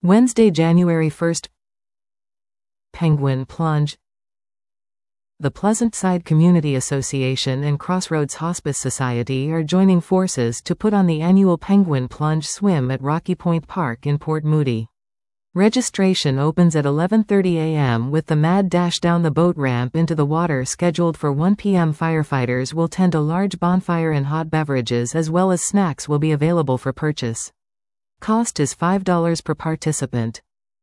Wednesday, January 1st. Penguin Plunge. The Pleasant Side Community Association and Crossroads Hospice Society are joining forces to put on the annual Penguin Plunge swim at Rocky Point Park in Port Moody. Registration opens at 11:30 a.m. with the mad dash down the boat ramp into the water scheduled for 1 p.m. Firefighters will tend a large bonfire and hot beverages as well as snacks will be available for purchase. Cost is $5 per participant.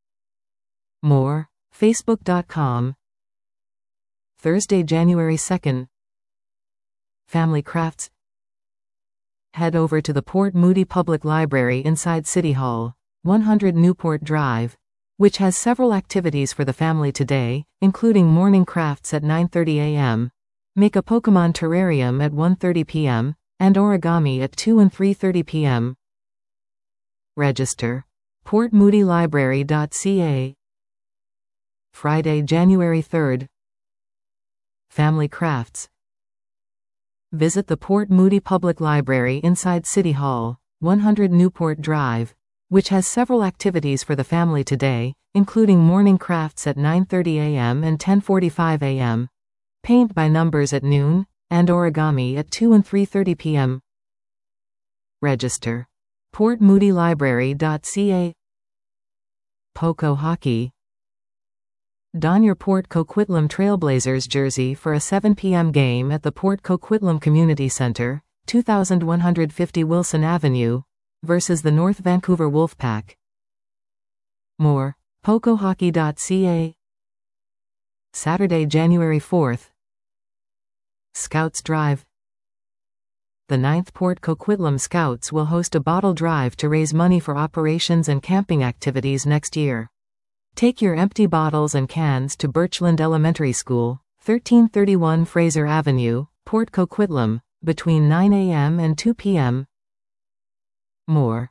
More, Facebook.com. Thursday, January 2nd. Family Crafts. Head over to the Port Moody Public Library inside City Hall, 100 Newport Drive, which has several activities for the family today, including morning crafts at 9:30 a.m., make a Pokemon terrarium at 1:30 p.m., and origami at 2 and 3:30 p.m. Register. portmoodylibrary.ca. Friday, January 3rd. Family Crafts. Visit the Port Moody Public Library inside City Hall, 100 Newport Drive, which has several activities for the family today, including morning crafts at 9:30 a.m. and 10:45 a.m., paint by numbers at noon, and origami at 2 and 3:30 p.m. Register. portmoodylibrary.ca. Poco Hockey. Don your Port Coquitlam Trailblazers jersey for a 7 p.m. game at the Port Coquitlam Community Center, 2150 Wilson Avenue, versus the North Vancouver Wolfpack. More, pocohockey.ca. Saturday, January 4th. Scouts Drive. The 9th Port Coquitlam Scouts will host a bottle drive to raise money for operations and camping activities next year. Take your empty bottles and cans to Birchland Elementary School, 1331 Fraser Avenue, Port Coquitlam, between 9 a.m. and 2 p.m. More.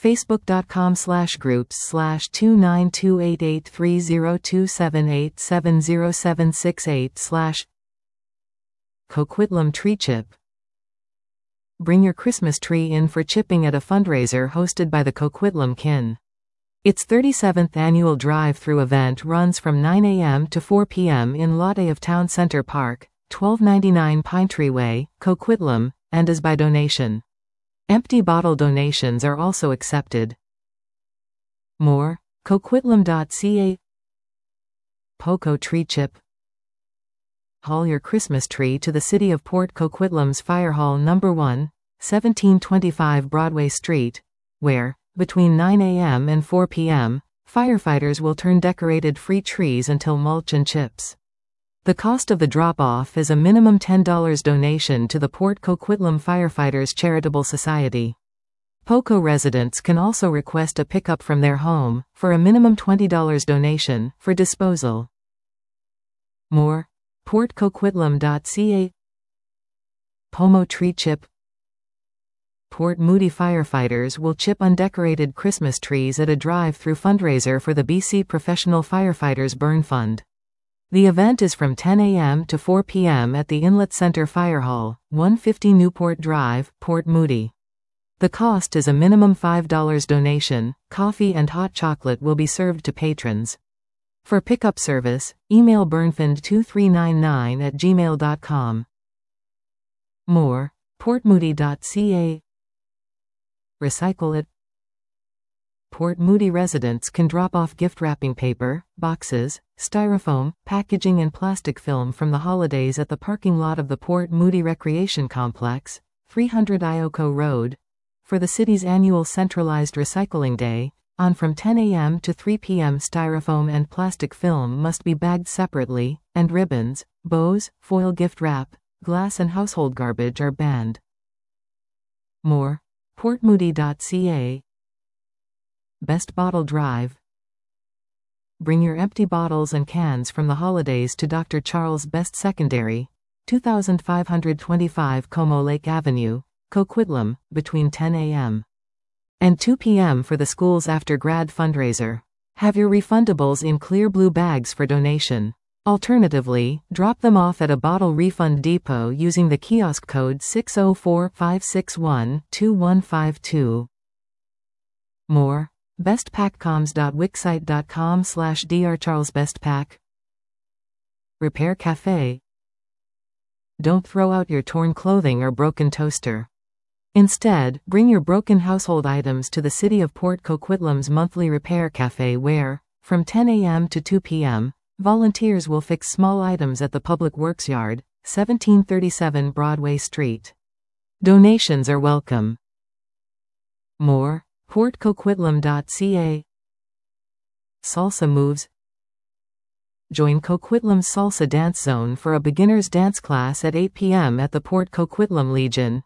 Facebook.com/groups/292883027870768/ Coquitlam Tree Chip. Bring your Christmas tree in for chipping at a fundraiser hosted by the Coquitlam Kin. Its 37th annual drive-through event runs from 9 a.m. to 4 p.m. in Lot A of Town Center Park, 1299 Pine Tree Way, Coquitlam, and is by donation. Empty bottle donations are also accepted. More, coquitlam.ca. Poco Tree Chip. Haul your Christmas tree to the City of Port Coquitlam's Fire Hall No. 1, 1725 Broadway Street, where, between 9 a.m. and 4 p.m., firefighters will turn decorated free trees until mulch and chips. The cost of the drop-off is a minimum $10 donation to the Port Coquitlam Firefighters Charitable Society. Poco residents can also request a pickup from their home, for a minimum $20 donation, for disposal. More, portcoquitlam.ca. Pomo Tree Chip. Port Moody firefighters will chip undecorated Christmas trees at a drive-through fundraiser for the BC Professional Firefighters Burn Fund. The event is from 10 a.m. to 4 p.m. at the Inlet Center Fire Hall, 150 Newport Drive, Port Moody. The cost is a minimum $5 donation. Coffee and hot chocolate will be served to patrons. For pickup service, email burnfund2399@gmail.com. More, portmoody.ca. Recycle it. Port Moody residents can drop off gift wrapping paper, boxes, styrofoam, packaging and plastic film from the holidays at the parking lot of the Port Moody Recreation Complex, 300 Ioko Road, for the city's annual Centralized Recycling Day, on from 10 a.m. to 3 p.m. Styrofoam and plastic film must be bagged separately, and ribbons, bows, foil gift wrap, glass and household garbage are banned. More, portmoody.ca. Best Bottle Drive. Bring your empty bottles and cans from the holidays to Dr. Charles Best Secondary, 2525 Como Lake Avenue, Coquitlam, between 10 a.m. and 2 p.m. for the school's after-grad fundraiser. Have your refundables in clear blue bags for donation. Alternatively, drop them off at a bottle refund depot using the kiosk code 604-561-2152. More, bestpackcoms.wixsite.com/drcharlesbestpack. Repair Cafe. Don't throw out your torn clothing or broken toaster. Instead, bring your broken household items to the City of Port Coquitlam's monthly Repair Cafe where, from 10 a.m. to 2 p.m., volunteers will fix small items at the Public Works Yard, 1737 Broadway Street. Donations are welcome. More, portcoquitlam.ca. Salsa Moves. Join Coquitlam's Salsa Dance Zone for a beginner's dance class at 8 p.m. at the Port Coquitlam Legion,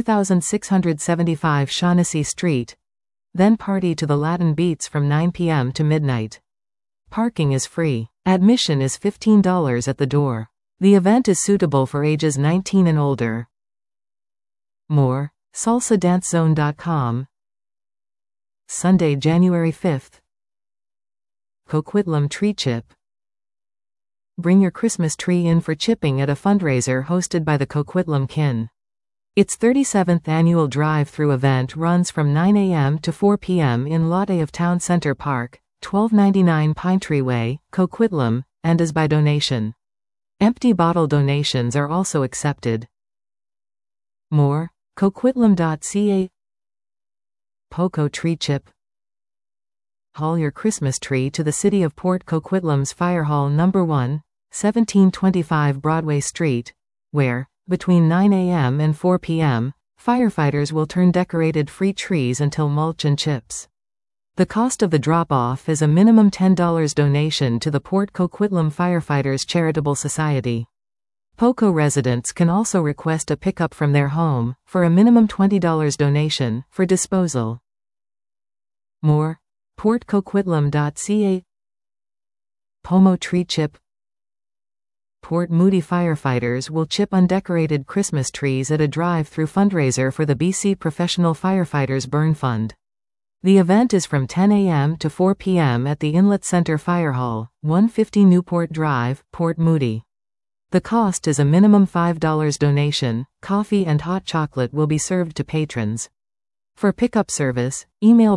2675 Shaughnessy Street. Then party to the Latin beats from 9 p.m. to midnight. Parking is free. Admission is $15 at the door. The event is suitable for ages 19 and older. More, salsadancezone.com. Sunday, January 5th. Coquitlam Tree Chip. Bring your Christmas tree in for chipping at a fundraiser hosted by the Coquitlam Kin. Its 37th annual drive-through event runs from 9 a.m. to 4 p.m. in Lot A of Town Center Park, 1299 Pinetree Way, Coquitlam, and is by donation. Empty bottle donations are also accepted. More, coquitlam.ca. Poco Tree Chip. Haul your Christmas tree to the City of Port Coquitlam's Fire Hall No. 1, 1725 Broadway Street, where, between 9 a.m. and 4 p.m., firefighters will turn decorated free trees until mulch and chips. The cost of the drop-off is a minimum $10 donation to the Port Coquitlam Firefighters Charitable Society. POCO residents can also request a pickup from their home, for a minimum $20 donation, for disposal. More, portcoquitlam.ca. Pomo Tree Chip. Port Moody firefighters will chip undecorated Christmas trees at a drive-through fundraiser for the BC Professional Firefighters Burn Fund. The event is from 10 a.m. to 4 p.m. at the Inlet Center Fire Hall, 150 Newport Drive, Port Moody. The cost is a minimum $5 donation. Coffee and hot chocolate will be served to patrons. For pickup service, email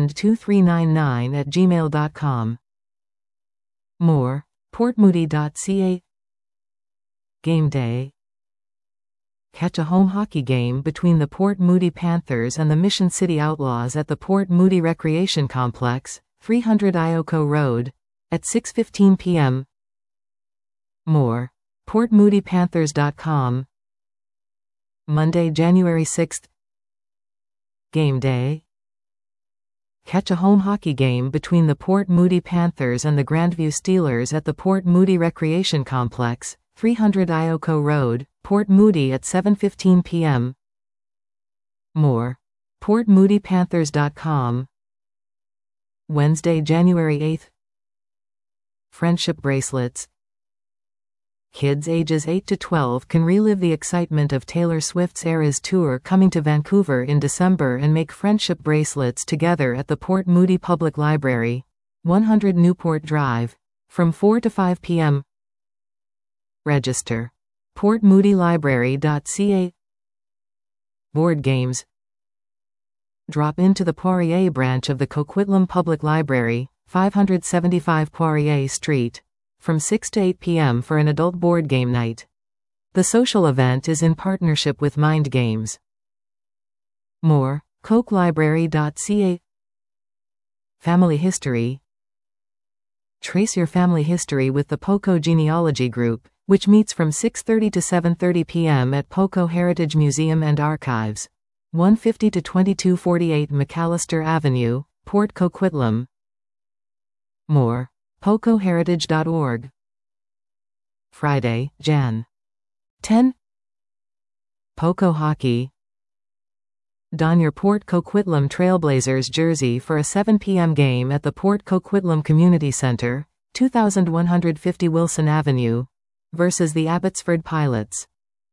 burnfund2399@gmail.com. More, portmoody.ca. Game Day. Catch a home hockey game between the Port Moody Panthers and the Mission City Outlaws at the Port Moody Recreation Complex, 300 Ioko Road, at 6:15 p.m. More, portmoodypanthers.com. Monday, January 6th. Game Day. Catch a home hockey game between the Port Moody Panthers and the Grandview Steelers at the Port Moody Recreation Complex, 300 Ioko Road, Port Moody at 7:15 p.m. More, portmoodypanthers.com. Wednesday, January 8th. Friendship Bracelets. Kids ages 8 to 12 can relive the excitement of Taylor Swift's Eras Tour coming to Vancouver in December and make friendship bracelets together at the Port Moody Public Library, 100 Newport Drive, from 4 to 5 p.m. Register. portmoodylibrary.ca. Board games. Drop into the Poirier branch of the Coquitlam Public Library, 575 Poirier Street, from 6 to 8 p.m. for an adult board game night. The social event is in partnership with Mind Games. More, coquelibrary.ca. Family history. Trace your family history with the POCO Genealogy Group, which meets from 6:30 to 7:30 p.m. at POCO Heritage Museum and Archives, 150 to 2248 McAllister Avenue, Port Coquitlam. More, pocoheritage.org. Friday, Jan. 10. POCO Hockey. Don your Port Coquitlam Trailblazers jersey for a 7 p.m. game at the Port Coquitlam Community Center, 2150 Wilson Avenue, versus the Abbotsford Pilots.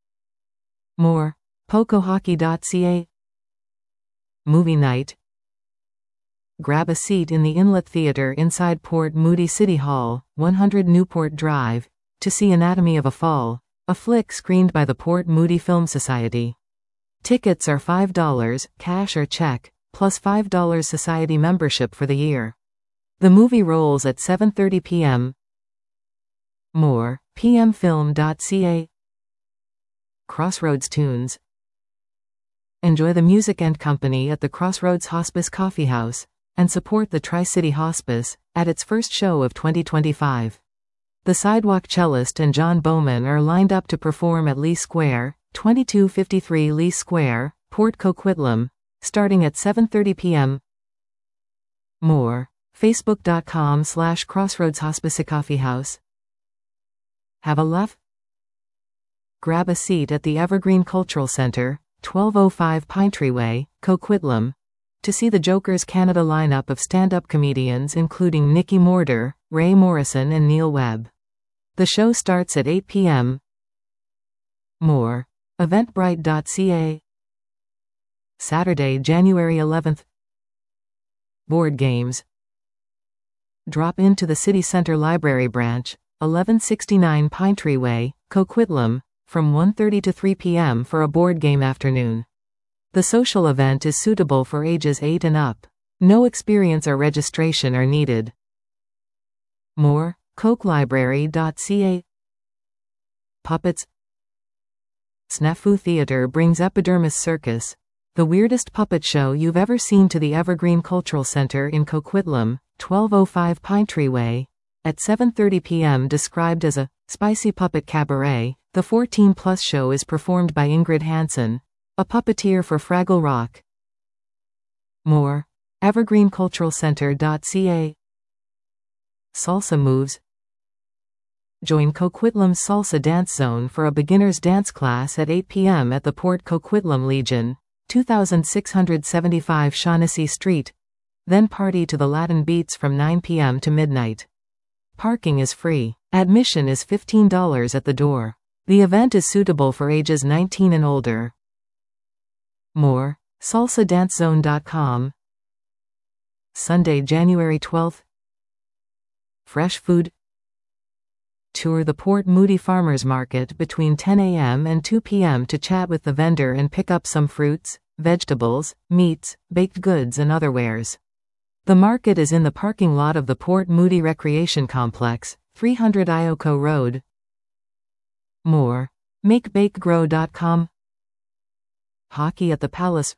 More, pocohockey.ca. Movie night. Grab a seat in the Inlet Theatre inside Port Moody City Hall, 100 Newport Drive, to see Anatomy of a Fall, a flick screened by the Port Moody Film Society. Tickets are $5, cash or check, plus $5 society membership for the year. The movie rolls at 7:30 p.m. More, pmfilm.ca. Crossroads Tunes. Enjoy the music and company at the Crossroads Hospice Coffee House, and support the Tri-City Hospice, at its first show of 2025. The Sidewalk Cellist and John Bowman are lined up to perform at Lee Square, 2253 Lee Square, Port Coquitlam, starting at 7:30 p.m. More, facebook.com/Crossroads Hospice Coffee House. Have a laugh? Grab a seat at the Evergreen Cultural Center, 1205 Pinetree Way, Coquitlam, to see the Jokers Canada lineup of stand-up comedians including Nikki Morder, Ray Morrison and Neil Webb. The show starts at 8 p.m. More, eventbrite.ca. Saturday, January 11th. Board games. Drop into the City Center Library Branch, 1169 Pinetree Way, Coquitlam, from 1:30 to 3 p.m. for a board game afternoon. The social event is suitable for ages 8 and up. No experience or registration are needed. More, cokelibrary.ca. Puppets. Snafu Theatre brings Epidermis Circus, the weirdest puppet show you've ever seen, to the Evergreen Cultural Center in Coquitlam, 1205 Pinetree Way, at 7:30 p.m. Described as a spicy puppet cabaret, the 14-plus show is performed by Ingrid Hansen, a puppeteer for Fraggle Rock. More, evergreenculturalcenter.ca. Salsa moves. Join Coquitlam's Salsa Dance Zone for a beginner's dance class at 8 p.m. at the Port Coquitlam Legion, 2675 Shaughnessy Street. Then party to the Latin beats from 9 p.m. to midnight. Parking is free. Admission is $15 at the door. The event is suitable for ages 19 and older. More, salsadancezone.com. Sunday, January 12th. Fresh food. Tour the Port Moody Farmers Market between 10 a.m. and 2 p.m. to chat with the vendor and pick up some fruits, vegetables, meats, baked goods and other wares. The market is in the parking lot of the Port Moody Recreation Complex, 300 Ioko Road. More, makebakegrow.com. Hockey at the Palace.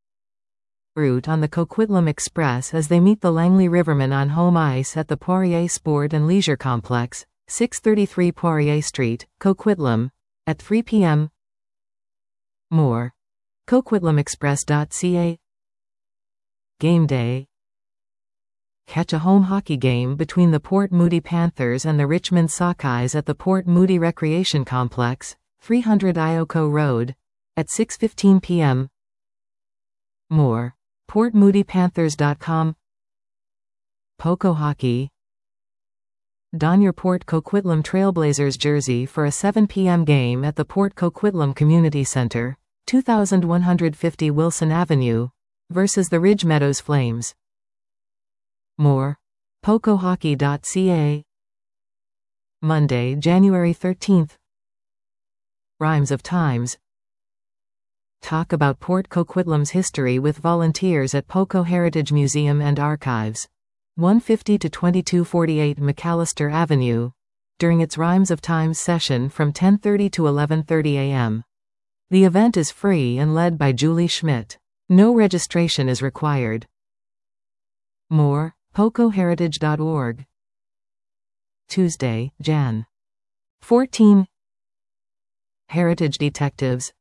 Route on the Coquitlam Express as they meet the Langley Rivermen on home ice at the Poirier Sport and Leisure Complex, 633 Poirier Street, Coquitlam, at 3 p.m. More, coquitlamexpress.ca. Game day. Catch a home hockey game between the Port Moody Panthers and the Richmond Sockeyes at the Port Moody Recreation Complex, 300 Ioko Road, at 6:15 p.m. More, portmoodypanthers.com. Poco Hockey. Don your Port Coquitlam Trailblazers jersey for a 7 p.m. game at the Port Coquitlam Community Center, 2150 Wilson Avenue, versus the Ridge Meadows Flames. More, pocohockey.ca. Monday, January 13th. Rhymes of Times. Talk about Port Coquitlam's history with volunteers at Poco Heritage Museum and Archives, 150 to 2248 McAllister Avenue, during its Rhymes of Times session from 10:30 to 11:30 a.m. The event is free and led by Julie Schmidt. No registration is required. More, pocoheritage.org. Tuesday, Jan. 14. Heritage Detectives.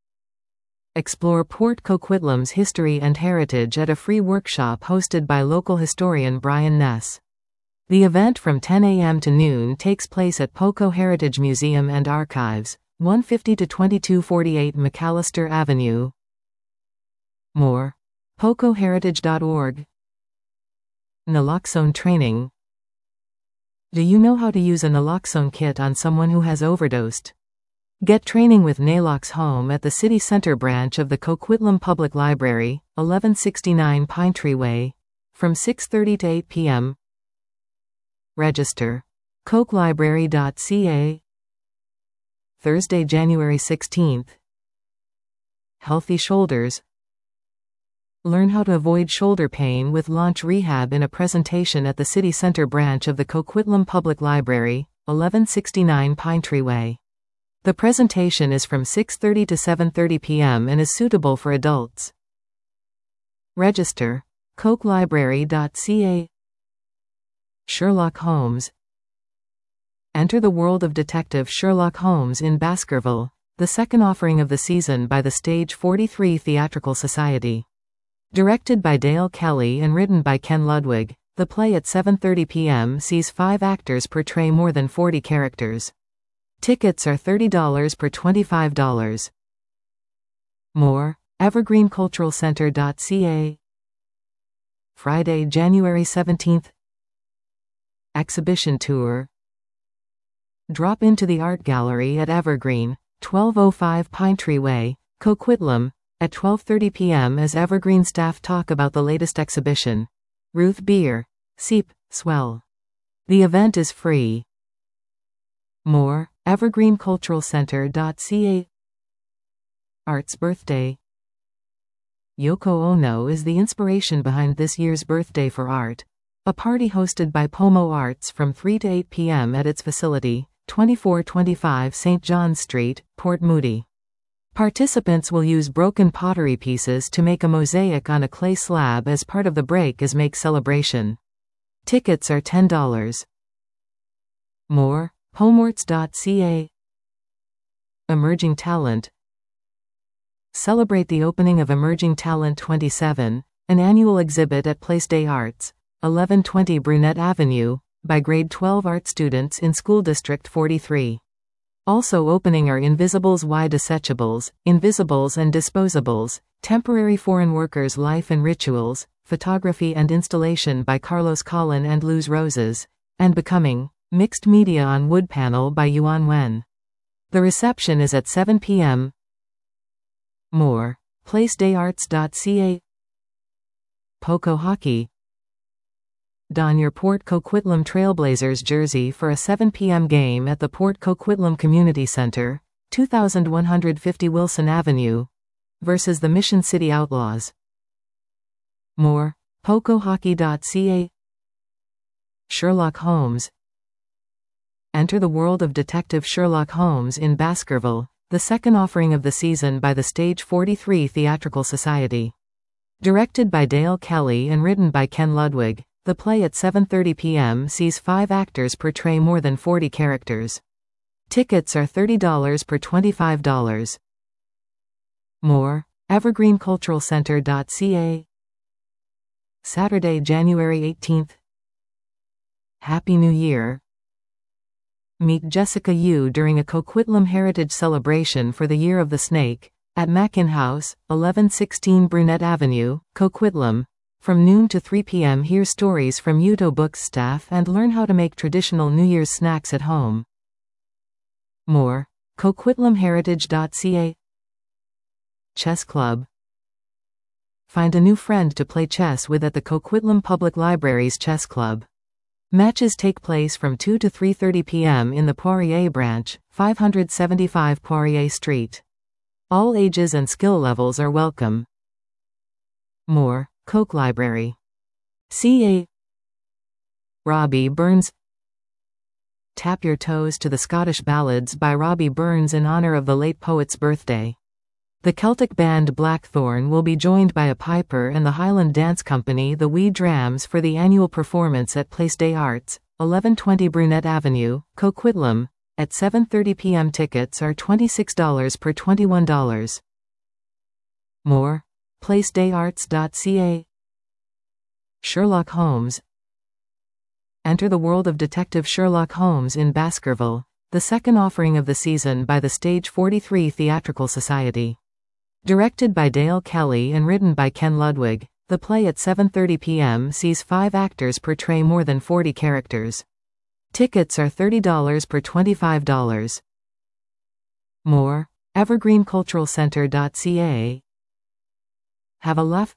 Explore Port Coquitlam's history and heritage at a free workshop hosted by local historian Brian Ness. The event from 10 a.m. to noon takes place at Poco Heritage Museum and Archives, 150 to 2248 McAllister Avenue. More, pocoheritage.org. Naloxone training. Do you know how to use a naloxone kit on someone who has overdosed? Get training with Nalox Home at the City Center branch of the Coquitlam Public Library, 1169 Pinetree Way, from 6:30 to 8 p.m. Register. cokelibrary.ca. Thursday, January 16th. Healthy Shoulders. Learn how to avoid shoulder pain with Launch Rehab in a presentation at the City Center branch of the Coquitlam Public Library, 1169 Pinetree Way. The presentation is from 6:30 to 7:30 p.m. and is suitable for adults. Register. coclibrary.ca. Sherlock Holmes. Enter the world of Detective Sherlock Holmes in Baskerville, the second offering of the season by the Stage 43 Theatrical Society. Directed by Dale Kelly and written by Ken Ludwig, the play at 7:30 p.m. sees 5 actors portray more than 40 characters. Tickets are $30 per $25. More, evergreenculturalcenter.ca. Friday, January 17th. Exhibition tour. Drop into the art gallery at Evergreen, 1205 Pinetree Way, Coquitlam, at 12:30 p.m. as Evergreen staff talk about the latest exhibition, Ruth Beer, Seep, Swell. The event is free. More, evergreenculturalcenter.ca. Art's birthday. Yoko Ono is the inspiration behind this year's Birthday for Art, a party hosted by Pomo Arts from 3 to 8 p.m. at its facility, 2425 St. John's Street, Port Moody. Participants will use broken pottery pieces to make a mosaic on a clay slab as part of the Break is Make celebration. Tickets are $10. More, homearts.ca. Emerging Talent. Celebrate the opening of Emerging Talent 27, an annual exhibit at Place des Arts, 1120 Brunette Avenue, by grade 12 art students in School District 43. Also opening are Invisibles Y Desechables, Invisibles and Disposables, Temporary Foreign Workers Life and Rituals, Photography and Installation by Carlos Collin and Luz Roses, and Becoming, Mixed Media on Wood Panel by Yuan Wen. The reception is at 7 p.m. More, placedesarts.ca. Poco Hockey. Don your Port Coquitlam Trailblazers jersey for a 7 p.m. game at the Port Coquitlam Community Center, 2150 Wilson Avenue, versus the Mission City Outlaws. More, pocohockey.ca. Sherlock Holmes. Enter the world of Detective Sherlock Holmes in Baskerville, the second offering of the season by the Stage 43 Theatrical Society. Directed by Dale Kelly and written by Ken Ludwig, the play at 7:30 p.m. sees 5 actors portray more than 40 characters. Tickets are $30 per $25. More, evergreenculturalcenter.ca. Saturday, January 18th. Happy New Year. Meet Jessica Yu during a Coquitlam Heritage Celebration for the Year of the Snake, at Mackin House, 1116 Brunette Avenue, Coquitlam. From noon to 3 p.m. hear stories from Uto Books staff and learn how to make traditional New Year's snacks at home. More, coquitlamheritage.ca. Chess Club. Find a new friend to play chess with at the Coquitlam Public Library's Chess Club. Matches take place from 2 to 3:30 p.m. in the Poirier branch, 575 Poirier Street. All ages and skill levels are welcome. More, Coke Library. Ca. Robbie Burns. Tap your toes to the Scottish ballads by Robbie Burns in honor of the late poet's birthday. The Celtic band Blackthorn will be joined by a piper and the Highland Dance Company the Wee Drams for the annual performance at Place des Arts, 1120 Brunette Avenue, Coquitlam, at 7:30 p.m. Tickets are $26 per $21. More, placedesarts.ca. Sherlock Holmes. Enter the world of Detective Sherlock Holmes in Baskerville, the second offering of the season by the Stage 43 Theatrical Society. Directed by Dale Kelly and written by Ken Ludwig, the play at 7:30 p.m. sees 5 actors portray more than 40 characters. Tickets are $30 per $25. More, evergreenculturalcenter.ca. Have a laugh?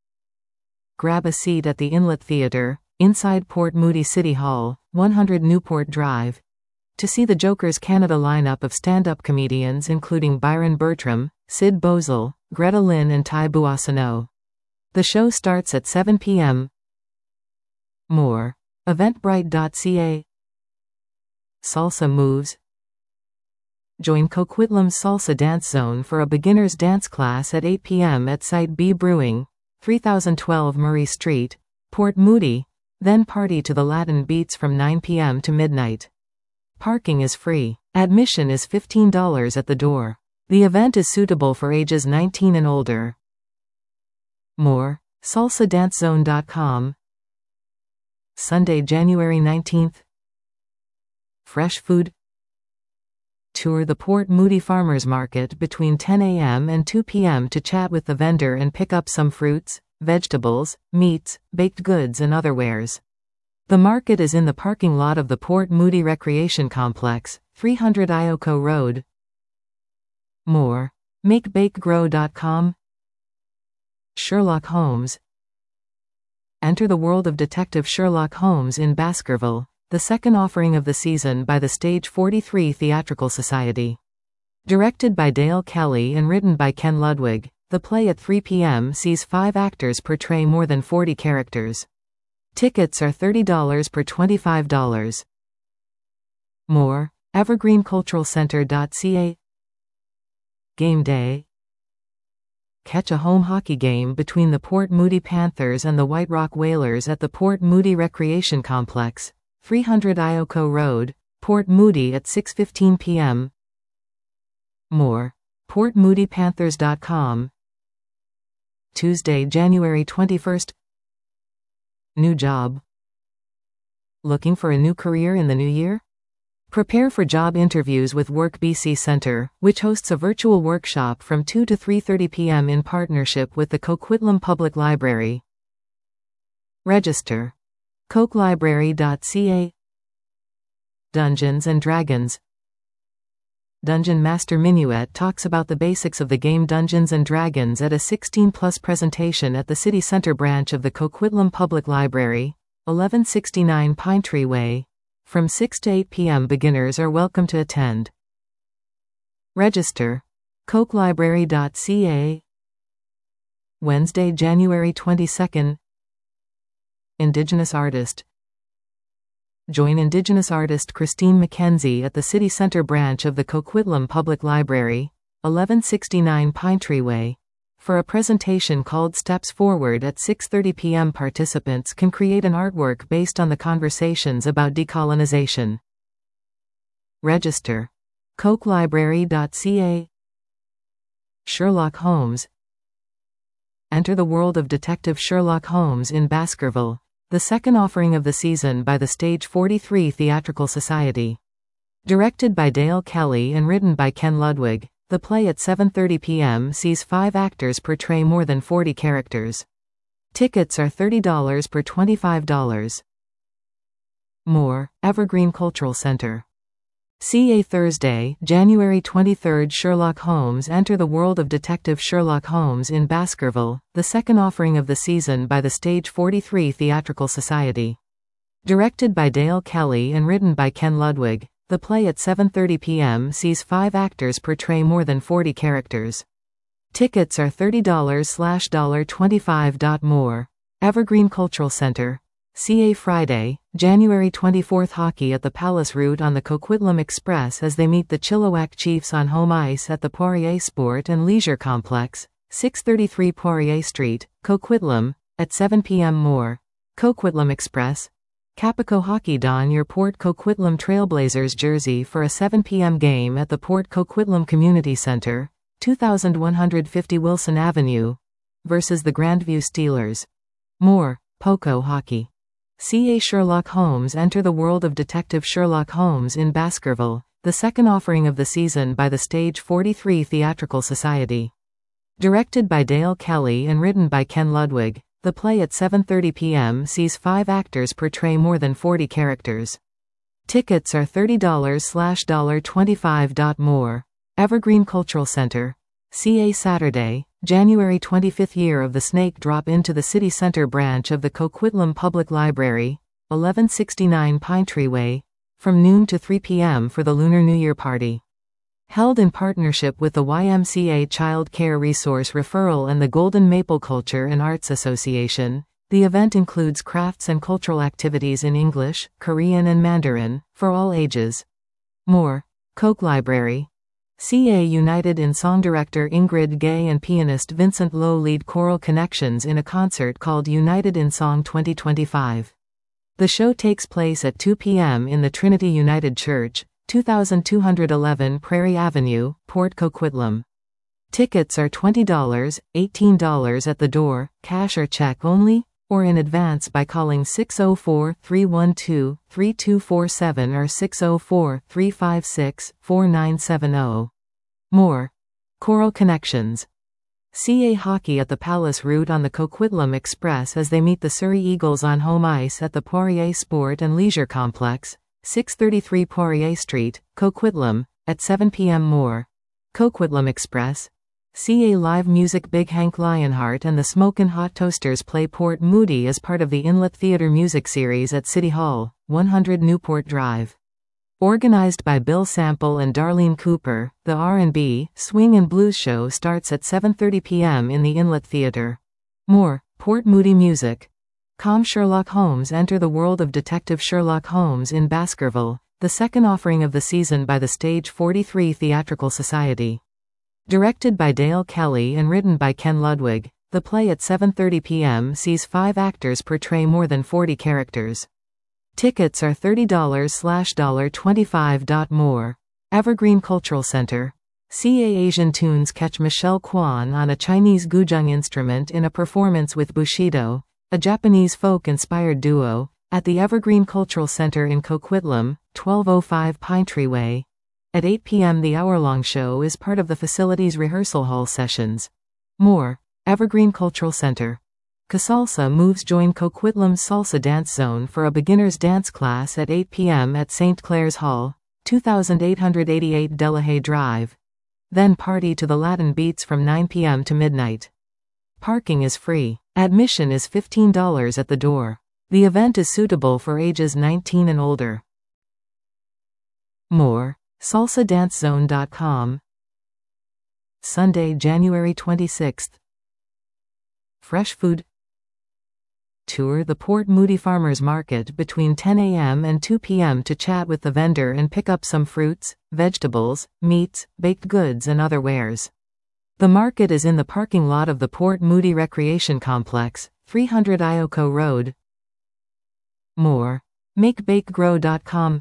Grab a seat at the Inlet Theatre, inside Port Moody City Hall, 100 Newport Drive, to see the Jokers Canada lineup of stand-up comedians including Byron Bertram, Sid Boesel, Greta Lynn and Ty Buassano. The show starts at 7 p.m. More. Eventbrite.ca. Salsa moves. Join Coquitlam's Salsa Dance Zone for a beginner's dance class at 8 p.m. at Site B Brewing, 3012 Murray Street, Port Moody, then party to the Latin beats from 9 p.m. to midnight. Parking is free. Admission is $15 at the door. The event is suitable for ages 19 and older. More. SalsaDanceZone.com. Sunday, January 19th. Fresh food. Tour the Port Moody Farmers Market between 10 a.m. and 2 p.m. to chat with the vendor and pick up some fruits, vegetables, meats, baked goods and other wares. The market is in the parking lot of the Port Moody Recreation Complex, 300 Ioko Road. More. MakeBakeGrow.com. Sherlock Holmes. Enter the world of Detective Sherlock Holmes in Baskerville, the second offering of the season by the Stage 43 Theatrical Society. Directed by Dale Kelly and written by Ken Ludwig, the play at 3 p.m. sees 5 actors portray more than 40 characters. Tickets are $30 per $25. More. EvergreenCulturalCenter.ca. Game day. Catch a home hockey game between the Port Moody Panthers and the White Rock Whalers at the Port Moody Recreation Complex, 300 Ioko Road, Port Moody at 6:15 p.m. More. PortMoodyPanthers.com. Tuesday, January 21st. New job. Looking for a new career in the new year? Prepare for job interviews with Work BC Centre, which hosts a virtual workshop from 2 to 3:30 p.m. in partnership with the Coquitlam Public Library. Register. CoquLibrary.ca. Dungeons and Dragons. Dungeon Master Minuet talks about the basics of the game Dungeons and Dragons at a 16+ presentation at the City Centre branch of the Coquitlam Public Library, 1169 Pine Tree Way. From 6 to 8 p.m. beginners are welcome to attend. Register. CoquLibrary.ca. Wednesday, January 22nd. Indigenous artist. Join Indigenous artist Christine McKenzie at the City Centre branch of the Coquitlam Public Library, 1169 Pine Tree Way, for a presentation called Steps Forward at 6:30 p.m. Participants can create an artwork based on the conversations about decolonization. Register. CoquLibrary.ca. Sherlock Holmes. Enter the world of Detective Sherlock Holmes in Baskerville, the second offering of the season by the Stage 43 Theatrical Society. Directed by Dale Kelly and written by Ken Ludwig, the play at 7:30 p.m. sees 5 actors portray more than 40 characters. Tickets are $30 per $25. More. Evergreen Cultural Center. CA Thursday, January 23rd. Sherlock Holmes. Enter the world of Detective Sherlock Holmes in Baskerville, the second offering of the season by the Stage 43 Theatrical Society. Directed by Dale Kelly and written by Ken Ludwig, the play at 7:30 p.m. sees 5 actors portray more than 40 characters. Tickets are $30/$25. More. Evergreen Cultural Center. CA Friday, January 24th. Hockey at the Palace Route on the Coquitlam Express as they meet the Chilliwack Chiefs on home ice at the Poirier Sport and Leisure Complex, 633 Poirier Street, Coquitlam, at 7 p.m. More. Coquitlam Express. Capico Hockey. Don your Port Coquitlam Trailblazers jersey for a 7 p.m. game at the Port Coquitlam Community Center, 2150 Wilson Avenue, versus the Grandview Steelers. More. Poco Hockey. CA Sherlock Holmes. Enter the world of Detective Sherlock Holmes in Baskerville, the second offering of the season by the Stage 43 Theatrical Society. Directed by Dale Kelly and written by Ken Ludwig, the play at 7:30 p.m. sees 5 actors portray more than 40 characters. Tickets are $30/$25. More. Evergreen Cultural Center. CA Saturday, January 25th. Year of the Snake. Drop into the City Centre branch of the Coquitlam Public Library, 1169 Pine Tree Way, from noon to 3 p.m. for the Lunar New Year party. Held in partnership with the YMCA Child Care Resource Referral and the Golden Maple Culture and Arts Association, the event includes crafts and cultural activities in English, Korean and Mandarin, for all ages. More. Coke Library. CA United in song director Ingrid Gay and pianist Vincent Lowe lead choral connections in a concert called United in Song 2025. The show takes place at 2 p.m. in the Trinity United Church, 2211 Prairie Avenue, Port Coquitlam. Tickets are $20, $18 at the door, cash or check only, or in advance by calling 604-312-3247 or 604-356-4970. More. Choral Connections. CA Hockey at the Palace route on the Coquitlam Express as they meet the Surrey Eagles on home ice at the Poirier Sport and Leisure Complex, 633 Poirier Street, Coquitlam, at 7 p.m. More. Coquitlam Express. CA Live Music Big Hank Lionheart and the Smokin' Hot Toasters play Port Moody as part of the Inlet Theatre Music Series at City Hall, 100 Newport Drive. Organized by Bill Sample and Darlene Cooper, the R&B, Swing and Blues show starts at 7:30 p.m. in the Inlet Theatre. More. Port Moody Music. Sherlock Holmes enter the world of Detective Sherlock Holmes in Baskerville, the second offering of the season by the Stage 43 Theatrical Society. Directed by Dale Kelly and written by Ken Ludwig, the play at 7:30 p.m. sees 5 actors portray more than 40 characters. Tickets are $30/$25. More. Evergreen Cultural Center. CA Asian Tunes catch Michelle Kwan on a Chinese guzheng instrument in a performance with Bushido, a Japanese folk-inspired duo, at the Evergreen Cultural Center in Coquitlam, 1205 Pine Tree Way. At 8 p.m. the hour-long show is part of the facility's rehearsal hall sessions. More. Evergreen Cultural Center. Casalsa Moves join Coquitlam's Salsa Dance Zone for a beginner's dance class at 8 p.m. at St. Clair's Hall, 2888 Delahaye Drive. Then party to the Latin beats from 9 p.m. to midnight. Parking is free. Admission is $15 at the door. The event is suitable for ages 19 and older. More. SalsaDanceZone.com. Sunday, January 26th. Fresh Food Tour the Port Moody Farmers Market between 10 a.m. and 2 p.m. to chat with the vendor and pick up some fruits, vegetables, meats, baked goods and other wares. The market is in the parking lot of the Port Moody Recreation Complex, 300 Ioko Road. More. MakeBakeGrow.com.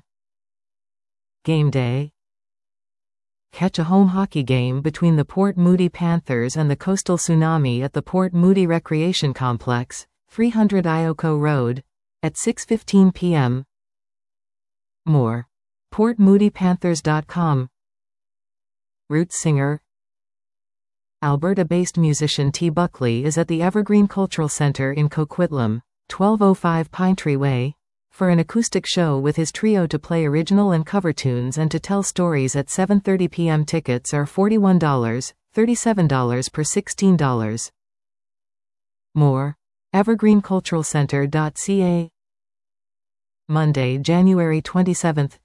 Game day. Catch a home hockey game between the Port Moody Panthers and the Coastal Tsunami at the Port Moody Recreation Complex, 300 Ioko Road, at 6:15 p.m. More. PortMoodyPanthers.com. Roots singer. Alberta-based musician T. Buckley is at the Evergreen Cultural Center in Coquitlam, 1205 Pine Tree Way, for an acoustic show with his trio to play original and cover tunes and to tell stories at 7:30 p.m. Tickets are $41, $37 per $16. More. evergreenculturalcenter.ca. Monday, January 27th.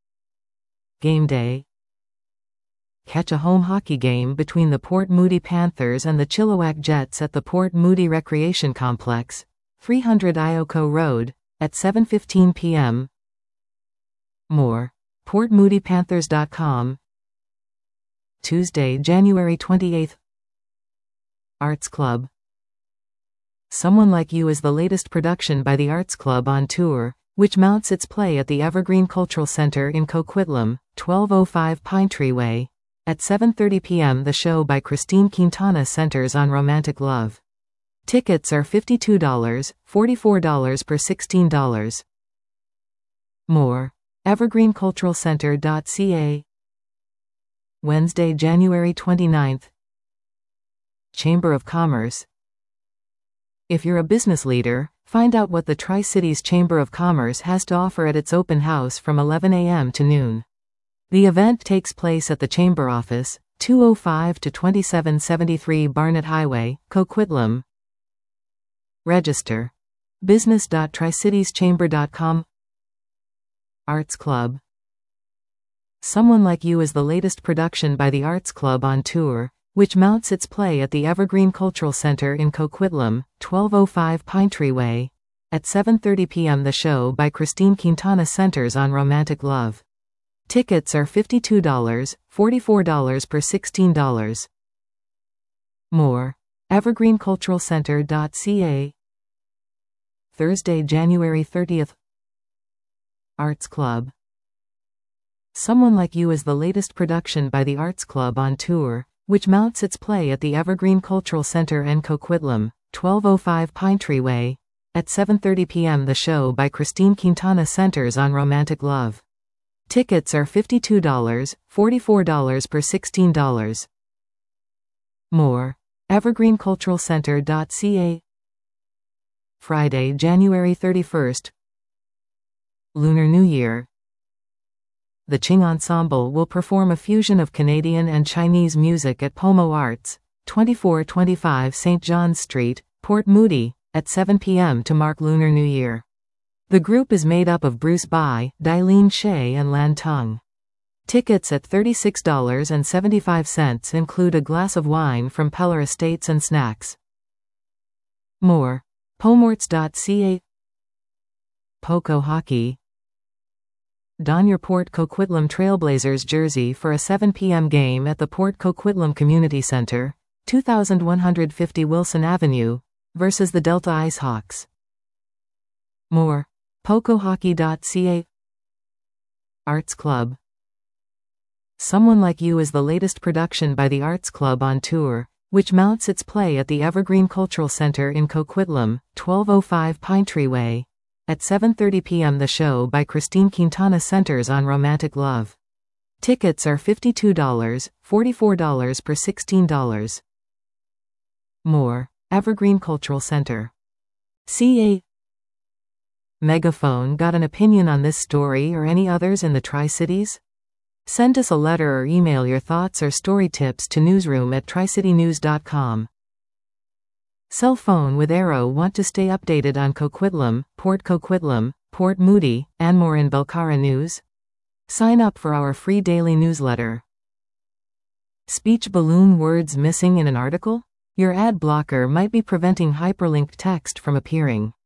Game day. Catch a home hockey game between the Port Moody Panthers and the Chilliwack Jets at the Port Moody Recreation Complex, 300 Ioko Road, at 7:15 p.m. More. PortMoodyPanthers.com. Tuesday, January 28th. Arts Club. Someone Like You is the latest production by the Arts Club on tour, which mounts its play at the Evergreen Cultural Center in Coquitlam, 1205 Pine Tree Way. At 7:30 p.m. the show by Christine Quintana centers on romantic love. Tickets are $52, $44 per $16. More. evergreenculturalcenter.ca. Wednesday, January 29th. Chamber of Commerce. If you're a business leader, find out what the Tri-Cities Chamber of Commerce has to offer at its open house from 11 a.m. to noon. The event takes place at the Chamber Office, 205 to 2773 Barnett Highway, Coquitlam. Register. business.tricitieschamber.com. Arts Club. Someone Like You is the latest production by the Arts Club on tour, which mounts its play at the Evergreen Cultural Center in Coquitlam, 1205 Pinetree Way. At 7:30 p.m. The show by Christine Quintana centers on romantic love. Tickets are $52, $44 per $16. More. evergreenculturalcenter.ca. Thursday, January 30th. Arts Club. Someone Like You is the latest production by the Arts Club on tour, which mounts its play at the Evergreen Cultural Center in Coquitlam, 1205 Pinetree Way. At 7:30 p.m. The show by Christine Quintana centers on romantic love. Tickets are $52, $44 per $16. More. evergreenculturalcenter.ca. Friday, January 31st. Lunar New Year. The Qing Ensemble will perform a fusion of Canadian and Chinese music at Pomo Arts, 2425 St. John's Street, Port Moody, at 7 p.m. to mark Lunar New Year. The group is made up of Bruce Bai, Dailin Shea and Lan Tung. Tickets at $36.75 include a glass of wine from Peller Estates and snacks. More. pomorts.ca. Poco Hockey. Don your Port Coquitlam Trailblazers jersey for a 7 p.m. game at the Port Coquitlam Community Center, 2150 Wilson Avenue, versus the Delta IceHawks. More. pocohockey.ca. Arts Club. Someone Like You is the latest production by the Arts Club on tour, which mounts its play at the Evergreen Cultural Center in Coquitlam, 1205 Pinetree Way. At 7:30 p.m. The show by Christine Quintana centers on romantic love. Tickets are $52, $44 per $16. More. Evergreen Cultural Center. ca. Megaphone got an opinion on this story or any others in the Tri-Cities? Send us a letter or email your thoughts or story tips to newsroom@tricitynews.com. Cell phone with Arrow want to stay updated on Coquitlam, Port Coquitlam, Port Moody, and more in Belcarra news? Sign up for our free daily newsletter. Speech balloon words missing in an article? Your ad blocker might be preventing hyperlinked text from appearing.